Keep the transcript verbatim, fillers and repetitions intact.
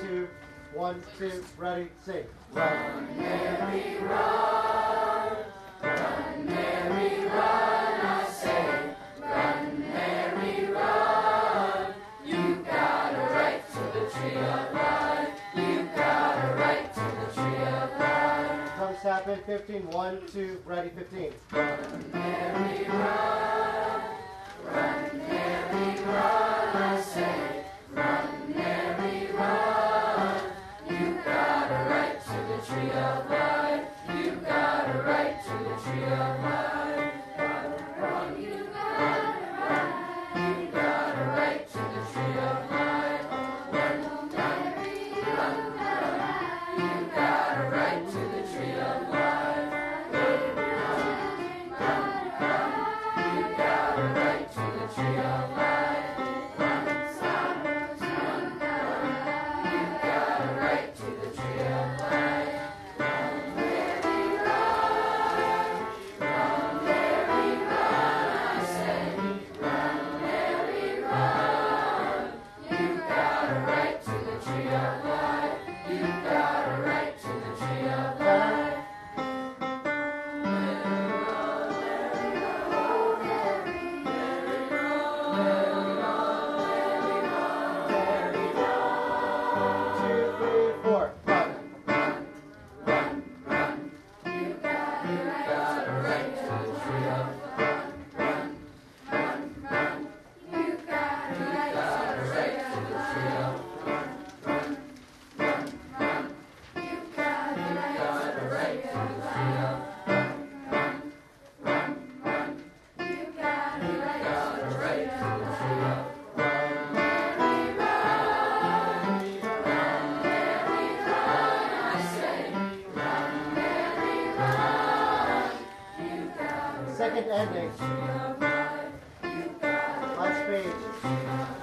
two, one, two, ready, sing. Run, Mary, run. Run, Mary, run, I say. Run, Mary, run. You got a right to the tree of life. You got a right to the tree of life. Tongue tap in, fifteen, one, two, ready, fifteen. Run, Mary, run. Run, Mary, run, I say. Run, Mary, run. You got a right to the tree of life. You got a right to the tree of life. Run, run, you got a right. You got a right to the tree of life. Run, run, run, run. You got a right to the tree of life. Run, run, run, run. You got a right to the tree of life. Run, stop, run, run. You got a right to the tree of life. Run, Mary, run. Run, Mary, run, I say. Run, Mary, run. You got a right to the tree of life. You got a right to the tree of life. Two, three, four. Run. Run, run. You got a right to the tree of life. Run, run, run. You got a right to the tree of life. Run, run, run. You got a right to the tree of life. Run, run, run. You got a right to the tree of life. Run, Mary, run. Run, Mary, run, I say. Run, Mary, run. You got a Second ending. tree of life. You got a Last page. tree of